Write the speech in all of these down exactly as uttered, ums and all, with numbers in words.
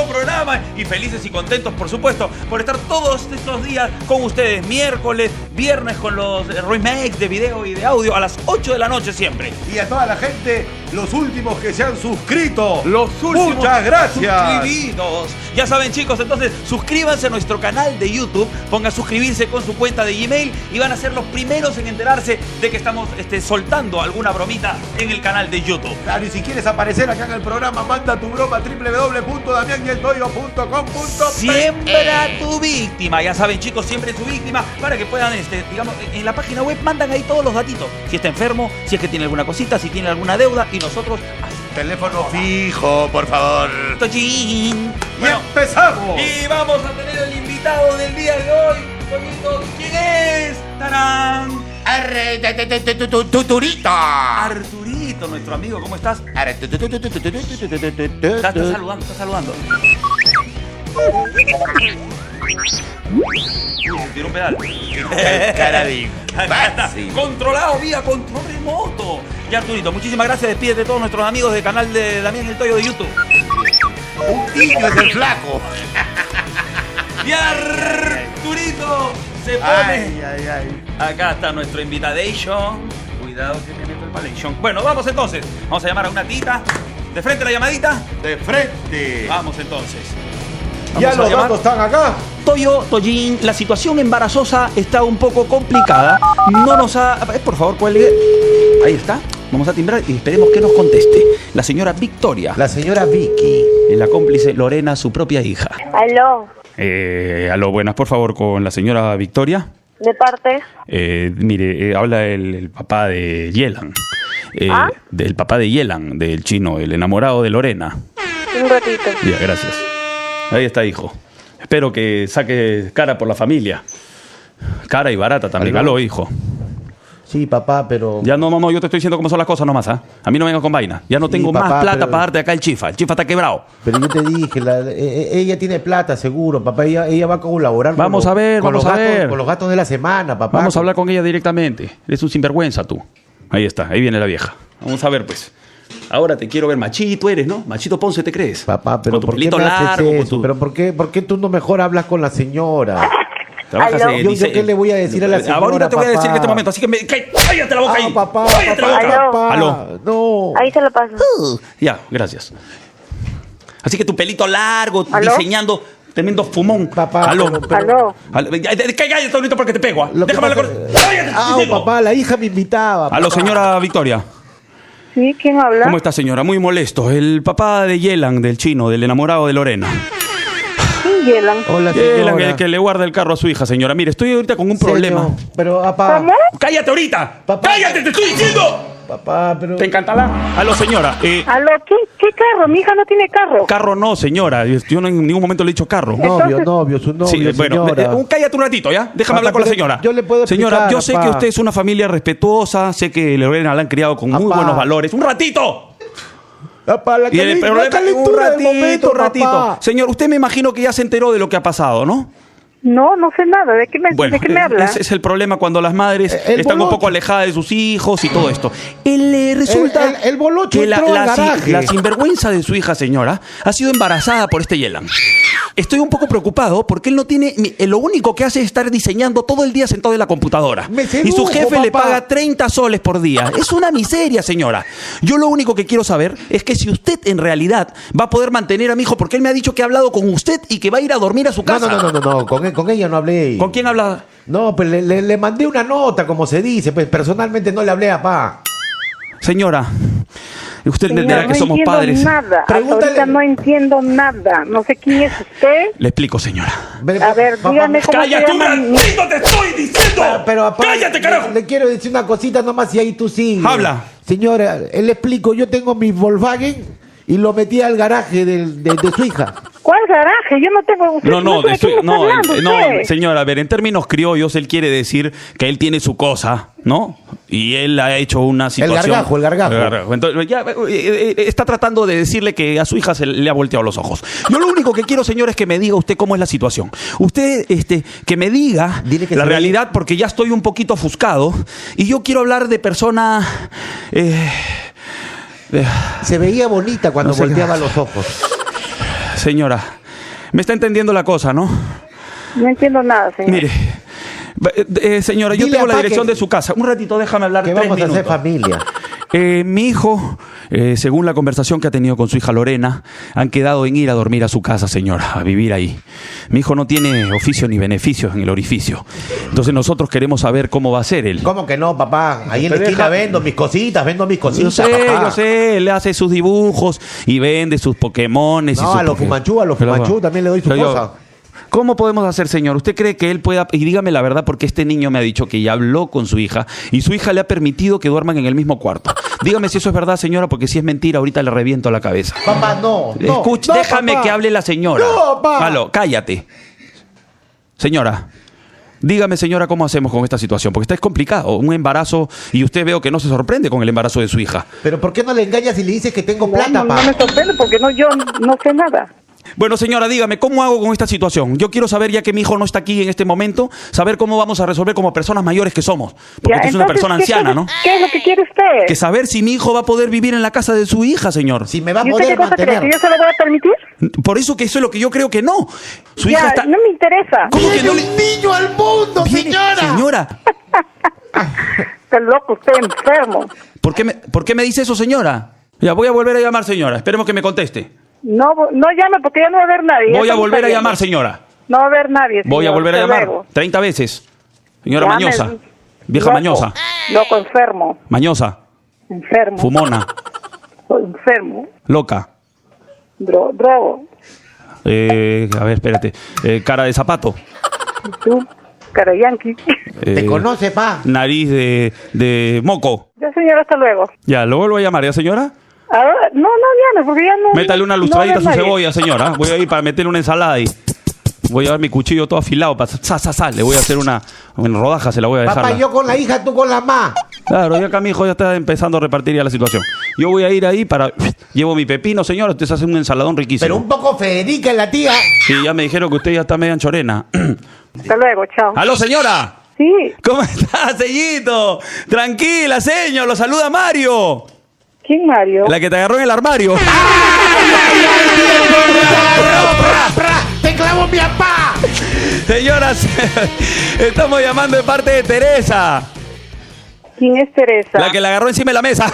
programa y felices y contentos, por supuesto, por estar todos estos días con ustedes, miércoles, viernes con los remakes de video y de audio a las ocho de la noche siempre. Y a toda la gente, los últimos que se han suscrito. Los últimos Muchas gracias. suscribidos. Ya saben, chicos, entonces suscríbanse a nuestro canal de YouTube, pongan suscribirse con su cuenta de Gmail y van a ser los primeros en enterarse de que estamos este, soltando alguna bromita en el canal de YouTube. Claro, y si quieres aparecer acá en el programa, manda tu broma a doble u doble u doble u punto damián y el toyo punto com punto pe. Siembra a tu víctima. Ya saben, chicos, siempre tu víctima para que puedan, este, digamos, en la página web mandan ahí todos los datitos. Si está enfermo, si es que tiene alguna cosita, si tiene alguna deuda y nosotros... Teléfono fijo, por favor. ¡Tochín! Y Bueno, empezamos. y vamos a tener el invitado del día de hoy. Bonito, ¿quién es? ¡Tarán! Arre, te- te- te- te- tu- tu- tu- Turito. Arturito, nuestro amigo, ¿cómo estás? Arre, tu- tu- tu- tu- tu- tu- tu- tu- tu- tu- tu- Está, está tu- saludando, está saludando. Uy, se tiró un pedal. Cara de Acá está, imbécil. controlado vía control remoto. Y Arturito, muchísimas gracias. Despídete de todos nuestros amigos del canal de Damián el Toyo de YouTube. Un niño es el flaco. Y Arturito se pone. Ay, ay, ay. Acá está nuestro invitation. Cuidado que me meto el palation. Bueno, vamos entonces. Vamos a llamar a una tita. De frente la llamadita. De frente. Vamos entonces. Ya Vamos a los llamar. datos están acá. Toyo, Toyin, la situación embarazosa está un poco complicada. No nos ha... eh, Por favor, cuelgue. Ahí está. Vamos a timbrar y esperemos que nos conteste. La señora Victoria. La señora Vicky. Y la cómplice Lorena, su propia hija. Aló, Eh, aló, buenas, por favor, con la señora Victoria. ¿de parte? Eh, mire, eh, habla el, el papá de Yelan. Eh, ¿Ah? Del papá de Yelan, del chino, el enamorado de Lorena. Un ratito. Ya, gracias. Ahí está, hijo. Espero que saque cara por la familia. Cara y barata también. Aló. Aló, hijo. Sí, papá, pero... Ya no, no, no, yo te estoy diciendo cómo son las cosas nomás, ¿ah? A mí no vengas con vaina. Ya no Sí, tengo papá, más plata pero- para darte acá el chifa. El chifa está quebrado. Pero yo te dije, la- e- e- ella tiene plata, seguro, papá. Ella, ella va a colaborar con Vamos los- a ver, con vamos los a gastos- ver. con los gastos de la semana, papá. Vamos a hablar con ella directamente. Eres un sinvergüenza tú. Ahí está, ahí viene la vieja. Vamos a ver, pues. Ahora te quiero ver. Machito eres, ¿no? Machito Ponce te crees. Papá, pero con tu ¿por qué pelito me haces largo, con eso? tu... ¿Pero por qué, por qué tú no mejor hablas con la señora? Trabajas Aló. en Yo- dise- yo qué le voy a decir a la señora, Ahorita te voy a decir papá? en este momento, así que me... Cá- cállate la boca Ah, ahí. papá, Cállate la papá, boca. Aló. papá. Aló. No. Ahí se lo paso. Ya, gracias. Así que tu pelito largo, ¿Aló? diseñando tremendo fumón. Papá, Aló. pero- pero- Aló. Aló. Ya, ya, Cállate ahorita porque te pego. ¿ah? Lo que Déjame hablar pasa- con... Cállate, Ah, te digo. papá, la hija me invitaba. Aló, papá. señora Victoria. ¿Sí? ¿Quién habla? ¿Cómo está, señora? Muy molesto. El papá de Yelan, del chino, del enamorado de Lorena. ¿Quién Yelan? Hola, Yelan, señora. el que le guarda el carro a su hija, señora. Mire, estoy ahorita con un Señor, problema. Pero, papá... ¿Cómo? ¡Cállate ahorita! Papá. ¡Cállate, te estoy diciendo! Papá, pero... ¿Te encantará? Aló, señora. Eh, Aló, ¿qué, qué carro? Mi hija no tiene carro. carro no, señora. Yo no en ningún momento le he dicho carro. Novio, Entonces- novio, su novio, Sí, bueno, señora. eh, un- cállate un ratito, ¿ya? Déjame Papá, hablar con la pero señora. yo le puedo Señora, explicar, yo sé papá. que usted es una familia respetuosa, sé que Lorena la han criado con muy Papá. buenos valores. ¡Un ratito! Papá, la, Y el calen- la problema un calentura del ratito, momento, un ratito. papá. Señor, usted me imagino que ya se enteró de lo que ha pasado, ¿no? No, no sé nada. ¿De qué me, Bueno, ¿de qué me habla? ese es el problema cuando las madres Eh, el están un bolocho. poco alejadas de sus hijos y todo esto. El, eh, resulta El- el- el bolocho que la, entró la al sin- garaje. la sinvergüenza de su hija, señora, ha sido embarazada por este Yelan. Estoy un poco preocupado porque él no tiene... mi- eh, Lo único que hace es estar diseñando todo el día sentado en la computadora. Me Y su sedujo, jefe le papá. paga treinta soles por día. Es una miseria, señora. Yo lo único que quiero saber es que si usted en realidad va a poder mantener a mi hijo, porque él me ha dicho que ha hablado con usted y que va a ir a dormir a su No, casa. no, no, no, no, no, con, con ella no hablé. ¿Con quién habla? No, pues le, le- le mandé una nota, como se dice, pues personalmente no le hablé a papá. Señora, usted Señor, entenderá que no somos entiendo padres. nada. Hasta Pregúntale- ahorita no entiendo nada. No sé quién es usted. Le explico, señora. Ve- A ver, papá, dígame cómo se ¡Cállate un llama. ratito, te estoy diciendo! Pero, pero, papá, ¡Cállate, carajo! Le, le quiero decir una cosita nomás y ahí tú sigues. Habla. Señora, él le explico, yo tengo mi Volkswagen y lo metí al garaje del- de, de su hija. ¿Cuál garaje? Yo no tengo... Usted, No, no, sé de de su- qué me está no, hablando eh, no, usted. señora, a ver, en términos criollos, él quiere decir que él tiene su cosa, ¿no? Y él ha hecho una situación... gargajo, el gargajo. Entonces, ya, eh, eh, eh, está tratando de decirle que a su hija se le ha volteado los ojos. Yo lo único que quiero, señor, es que me diga usted cómo es la situación. Usted, este, que me diga Dile que la se realidad, porque ya estoy un poquito ofuscado, y yo quiero hablar de persona... eh, de- Se veía bonita cuando No sé qué volteaba más. los ojos. Señora, Me está entendiendo la cosa, ¿no? No entiendo nada, señor. Mire, eh, señora, yo Dile tengo a la Pa dirección que- de su casa. Un ratito, déjame hablar Que tres vamos a minutos. hacer familia. Eh, mi hijo, eh, según la conversación que ha tenido con su hija Lorena, han quedado en ir a dormir a su casa, señora, a vivir ahí. Mi hijo no tiene oficio ni beneficios en el orificio. Entonces nosotros queremos saber cómo va a ser él. ¿Cómo que no, papá? Ahí en la Te esquina deja- vendo mis cositas, vendo mis Yo cositas, sé, papá. yo sé, él hace sus dibujos y vende sus Pokémones. y No, sus a los Poké- Fumanchu, a los Pero- Fumanchu también le doy su pero yo- cosa. ¿Cómo podemos hacer, señor? ¿Usted cree que él pueda...? Y dígame la verdad, porque este niño me ha dicho que ya habló con su hija y su hija le ha permitido que duerman en el mismo cuarto. Dígame si eso es verdad, señora, porque si es mentira, ahorita le reviento la cabeza. Papá, no, no. Escucha, no, déjame papá. que hable la señora. No, papá. Aló, cállate. Señora, dígame, señora, ¿cómo hacemos con esta situación? Porque está es complicado. Un embarazo y usted veo que no se sorprende con el embarazo de su hija. Pero ¿por qué no le engañas y le dices que tengo No, plata, no, no papá? me sorprende porque no, yo no sé nada. Bueno, señora, dígame, ¿cómo hago con esta situación? Yo quiero saber, ya que mi hijo no está aquí en este momento, saber cómo vamos a resolver como personas mayores que somos. Porque Ya, usted es una entonces, persona ¿qué anciana, cosa- ¿no? ¿Qué es lo que quiere usted? Que saber si mi hijo va a poder vivir en la casa de su hija, señor. Si me va a ¿Y usted qué poder cosa cree? ¿Que mantener. yo se lo voy a permitir? Por eso que eso es lo que yo creo que no. Su ya, hija está... no me interesa. ¿Cómo que ¡Viene no un le... niño al mundo, Viene- señora! Señora, Está loco usted, enfermo. ¿por qué, me, ¿por qué me dice eso, señora? Ya, voy a volver a llamar, señora. Esperemos que me conteste. No, no llame porque ya no va a haber nadie. Ya Voy a estamos volver a saliendo. llamar, señora. No va a haber nadie. Voy a señor. volver a Hasta llamar. luego. treinta veces. Señora Llame. mañosa. Vieja Loco. mañosa. Loco, enfermo. Mañosa. Enfermo. Fumona. Enfermo. Loca. Dro drogo. Eh, a ver, espérate. Eh, cara de zapato. Tú, cara yankee. ¿Te Eh, conoce, pa? Nariz de, de moco. Ya, señora, hasta luego. Ya, lo vuelvo a llamar, ¿ya, señora? Ahora, no, no llame porque ya no. Métale una no lustradita va a su haber nadie. cebolla, señora. Voy a ir para meterle una ensalada ahí. Voy a llevar mi cuchillo todo afilado para... Sa, sa, sa. Le voy a hacer una... En rodaja se la voy a dejar. Papá, yo con la hija, tú con la ma. Claro, ya acá mi hijo ya está empezando a repartir ya la situación. Yo voy a ir ahí para... Llevo mi pepino, señora. Ustedes hacen un ensaladón riquísimo. Pero un poco Federica la tía. Sí, ya me dijeron que usted ya está media anchorena. Hasta luego, chao. ¡Aló, señora! Sí, ¿Cómo está, sellito? Tranquila, señor. Lo saluda Mario. ¿quién Mario? La que te agarró en el armario. ¡Te clavo mi papá! Señoras, estamos llamando de parte de Teresa. ¿Quién es Teresa? La que la agarró encima de la mesa.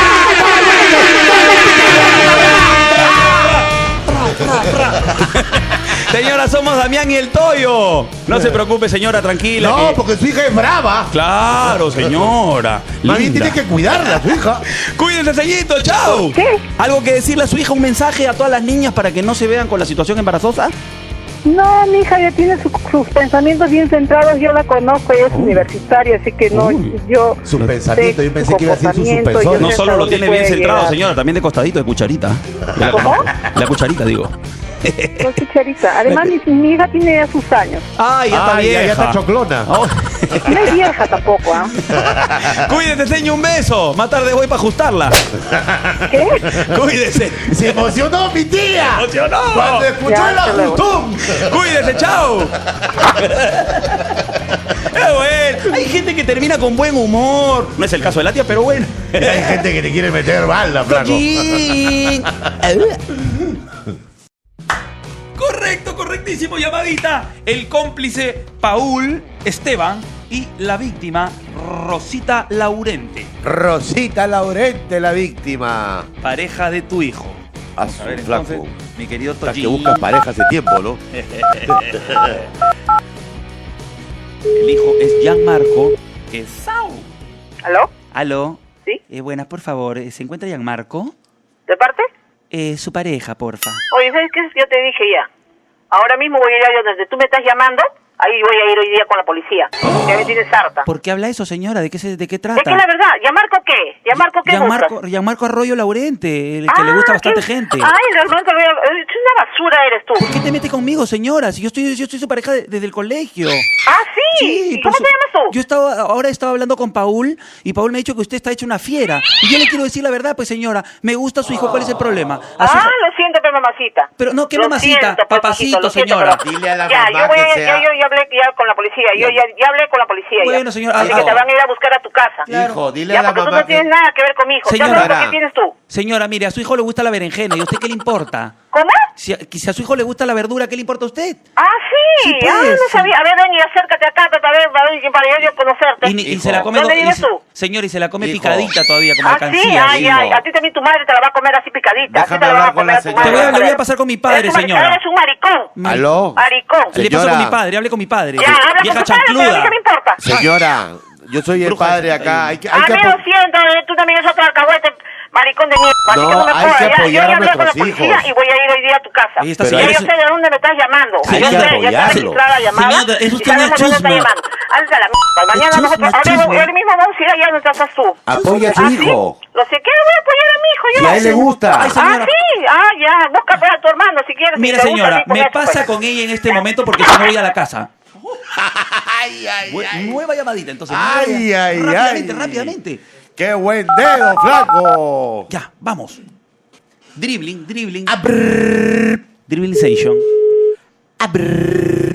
Señora, somos Damián y el Toyo. No se preocupe, señora, tranquila. No, que- porque su hija es brava. Claro, señora. Más bien Linda. tiene que cuidarla, su hija. Cuídense, sellito, chao. ¿Qué? ¿Algo que decirle a su hija, un mensaje a todas las niñas para que no se vean con la situación embarazosa? No, mi hija ya tiene su- sus pensamientos bien centrados. Yo la conozco, ella es universitaria, así que no, Uy. yo. Su sé pensamiento, yo pensé su que iba a decir su comportamiento, suspensor. yo No sé solo hasta lo dónde tiene bien puede centrado, llegar. señora, también de costadito, de cucharita. La, ¿Cómo? La cucharita, digo. Con cucharita. Además, mi, mi hija tiene ya sus años. Ah, ya está Ay, vieja. ya, ya está choclona. Oh. No es vieja tampoco, ¿ah? Cuídese, señor, un beso. Más tarde voy para ajustarla. ¿Qué? Cuídese. Se emocionó mi tía. ¡Se emocionó! Cuando escuchó Ya, el hasta luego. ajustón. Cuídese, chao. Eh, bueno, hay gente que termina con buen humor. No es el caso de la tía, pero bueno. Hay gente que te quiere meter bala, flaco. Coquín. Correcto, correctísimo, llamadita. El cómplice Paul Esteban y la víctima Rosita Laurente, Rosita Laurente, la víctima. pareja de tu hijo. A A su ver, flaco. entonces, mi querido Estás que Toyi. buscas pareja hace tiempo, ¿no? El hijo es Gianmarco Esau. ¿Aló? Aló. ¿Sí? Eh, buenas, por favor. eh, ¿Se encuentra Gianmarco? ¿De parte? Eh, su pareja, porfa. Oye, ¿sabes qué? Yo te dije ya. Ahora mismo voy a ir a donde tú me estás llamando. Ahí voy a ir hoy día con la policía. Ya me tienes harta. ¿Por qué habla eso, señora? ¿De qué, se, de qué Es trata? que la verdad, ¿Gianmarco qué? ¿Gianmarco qué Gianmarco, buscas? Gianmarco Arroyo Laurente, el que le Ah, gusta bastante ¿qué? gente. Ay, realmente, es una basura eres tú. ¿Por qué te metes conmigo, señora? Si yo estoy, yo estoy su pareja de- desde el colegio. Ah, sí. ¿Y por cómo su- te llamas tú? Yo estaba, ahora estaba hablando con Paul y Paul me ha dicho que usted está hecho una fiera. Y yo le quiero decir la verdad, pues señora, me gusta su hijo, ¿cuál es el problema? A su Ah, hijo- lo siento, pero mamacita. Pero no, ¿qué Lo mamacita? siento, pues, Papacito, Paquito, lo siento, señora. pero- Dile a la ya, mamá yo voy a, que sea- ya, yo ya hablé ya con la policía. Yo ya, ya hablé con la policía. ya. Bueno, señora, Así ah, que ah, te van a ir a buscar a tu casa. Claro. Hijo, dile Ya, a la porque tú mamá no tienes que... nada que ver con mi hijo. Señora. Ya, ¿por qué tienes tú? Señora, mire, a su hijo le gusta la berenjena y a usted qué le importa. ¿Cómo? Si a, si a su hijo le gusta la verdura, ¿qué le importa a usted? Ah, sí. Sí, pues, ah, no sí. sabía. A ver, ven y acércate acá, para ver, para, ver, para yo conocerte. Y, ni- y se la come ¿Dónde con- y vives se- tú? Señor, y se la come Hijo. picadita todavía, como Ah, alcancía. sí, ay, hijo. ay, a ti también tu madre te la va a comer así picadita. Déjame así te la hablar va a con comer la a tu señora. madre. Te voy a- le voy a pasar con mi padre, Eres un- señora. Eres un maricón. ¿Aló? Maricón. Le paso Señora. con mi padre, hable con mi padre. Ya, habla con Vieja tu padre, pero a mí chancluda. qué me importa. Señora, yo soy el Bruja padre de- acá. Hay que, A hay que mí apo- lo siento, eh, tú también eres otro alcahuete, maricón de mierda. Así No, que no me hay jodas, que ya. apoyar Yo ya a hablé con la nuestros policía hijos. y voy a ir hoy día a tu casa. Ahí está, Ya señora. yo sé de dónde me estás llamando. Hay yo que sé, ya está apoyarlo. registrada la llamada. Señora, es y usted una sabemos de dónde está chusma. llamando. Alza la mierda. Mañana chusma, nosotros, ahora, chusma. hoy mismo vamos a ir allá donde estás tú. Apoya a su ¿Ah, sí? hijo. Lo sé, ¿qué voy a apoyar a mi hijo? Yo Si no a él sé. le gusta. Ay, Ah, señora. sí, ah, ya, busca para tu hermano si quieres. Mira, si te gusta, señora, sí, con me eso, pasa pues. con ella en este momento porque si no voy a la casa. Ay, ay, Bu- ay. Nueva llamadita, entonces. Ay, nueva- ay, rápidamente, ay. rápidamente. ¡Qué buen dedo, flaco! Ya, vamos. Dribbling, dribbling. Abrrr, Dribblization. abrrr.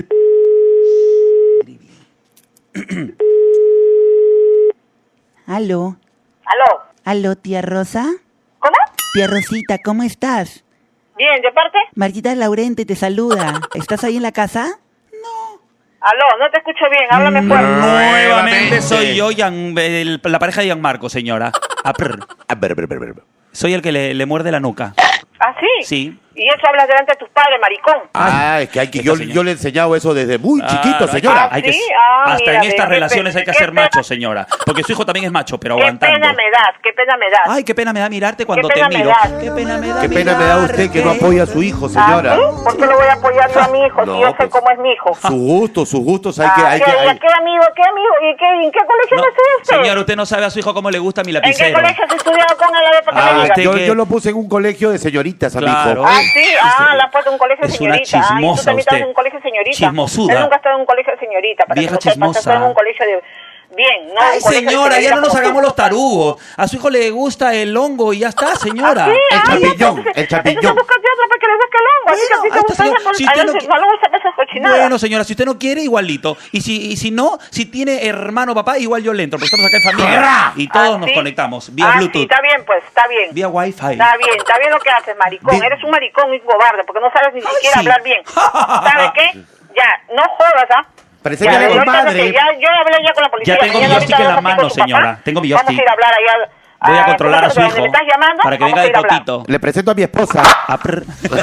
Aló, ¿Aló? aló, tía Rosa. ¿Cómo? Tía Rosita, ¿cómo estás? Bien, ¿de parte? Martita Laurente te saluda. ¿Estás ahí en la casa? Aló, no te escucho bien, háblame fuerte. Nuevamente soy yo, Gian- el- la pareja de Gianmarco, señora. Aprr. Abrrr, abrrr, abrrr. Soy el que le, le muerde la nuca. ¿Ah, sí? Sí. Y eso hablas delante de tus padres, maricón. Ah, es que hay que esta yo, señora. yo le he enseñado eso desde muy Claro, chiquito, hay que- señora. hay que- ¿Sí? Ah, hasta mira, en ve, estas qué relaciones pe- hay que qué ser pena- macho, señora. Porque su hijo también es macho, pero Qué aguantando. pena me das, qué pena me das. Ay, qué pena me da mirarte cuando Qué te pena me miro. das. Qué pena me da Qué pena me da usted que no mirarte. apoya a su hijo, señora. ¿Ah, sí? ¿Por qué lo voy a apoyar yo a mi hijo No, si yo sé pues, cómo es mi hijo? Sus gustos, sus gustos hay que... Ah, Hay ¿qué, que y a hay- qué amigo, qué amigo? ¿Y qué, en qué colegio No, me estudiaste? señor, usted no sabe a su hijo cómo le gusta mi ¿En qué lapicero. colegio has estudiado con él? A ver, para que Ah, me digas. usted yo, que- yo lo puse en un colegio de señoritas a mi Claro. hijo. Ah, sí, ah, la has puesto en un colegio de Es una señorita. Ah, y tú chismosa también estás usted. en un colegio de señorita. Chismosuda. Él nunca ha estado en un colegio de señorita. Para Vieja que lo sepas, chismosa. está en un colegio de... Bien, no Ay, un colegio de señora, ya señorita no nos como tú. hagamos los tarugos. A su hijo le gusta el hongo y ya está, señora. Ah, sí, El ah, champiñón, entonces- el champiñón. Entonces búscate otra para que le busque el hongo. Así que a ti Bueno, te ahí gusta está, esa señor. col- Si a usted él no se- qui- no le gusta esa cochinada. Bueno, señora, si usted no quiere, igualito. Y si, y si no, si tiene hermano papá, igual yo le entro, porque estamos acá en familia. Y todos Ah, nos ¿sí? conectamos, vía Ah, Bluetooth, sí, está bien, pues, está bien. vía Wi-Fi. Está bien, está bien lo que haces, maricón. Di- Eres un maricón y un cobarde, porque no sabes ni Ay, siquiera sí. hablar bien. ¿Sabes qué? Ya, no jodas, ¿ah? Preséntale Ya, a mi ahorita no madre. sé, ya, yo hablé ya con la policía. Ya tengo mañana mi joystick ahorita en la vas a ir con mano, tu papá. señora. Tengo mi Vamos a joystick. ir a hablar allá. Voy a ah, controlar a su donde hijo me estás llamando, para que vamos venga a de ir a hablar. potito. Le presento a mi esposa. Aprr.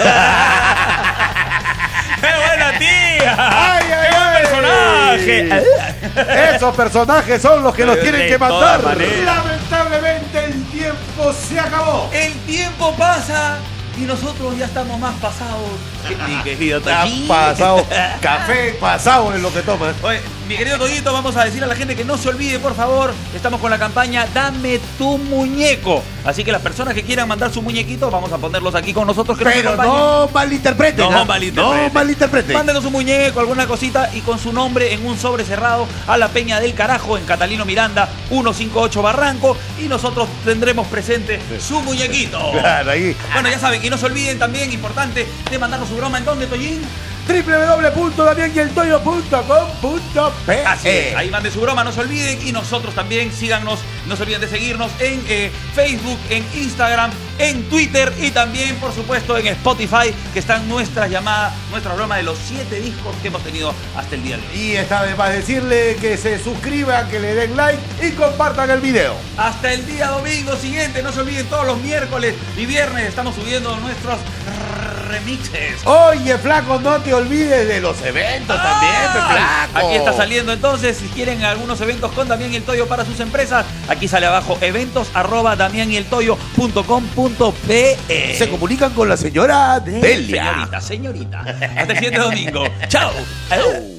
¡Qué buena tía! ¡Ay, ay, ¡Qué ay! personaje! Esos personajes son los que nos tienen De que todas matar. maneras. Lamentablemente el tiempo se acabó. El tiempo pasa y nosotros ya estamos más pasados. Mi querido Ha Toyito. pasado café, pasado en lo que toman. Oye, mi querido Toyito, vamos a decir a la gente que no se olvide, por favor, estamos con la campaña Dame tu muñeco. Así que las personas que quieran mandar su muñequito, vamos a ponerlos aquí con nosotros. Que nos Pero acompañen. no malinterpreten. No ¿ah? malinterpreten. No malinterpreten. Mándenos un muñeco, alguna cosita y con su nombre en un sobre cerrado a la Peña del Carajo en Catalino Miranda, ciento cincuenta y ocho Barranco, y nosotros tendremos presente su muñequito. Claro, ahí. Bueno, ya saben, y no se olviden también, importante, de mandarnos su broma. ¿En dónde, Toyín? doble u doble u doble u punto damián y el toyo punto com punto pe. Así es, ahí manden su broma, no se olviden. Y nosotros también, síganos, no se olviden de seguirnos en eh, Facebook, en Instagram, en Twitter y también, por supuesto, en Spotify, que están nuestras llamadas, nuestra broma de los siete discos que hemos tenido hasta el día de hoy. Y está de más decirle que se suscriban, que le den like y compartan el video. Hasta el día domingo siguiente, no se olviden, todos los miércoles y viernes estamos subiendo nuestros remixes. Oye, flaco, no te olvides de los eventos también, pe, flaco. Aquí está saliendo entonces, si quieren algunos eventos con Damián y el Toyo para sus empresas, aquí sale abajo eventos arroba damián y el toyo punto com punto pe. Se comunican con la señora Delia. Señorita, señorita. Hasta el siguiente domingo. Chao. Au.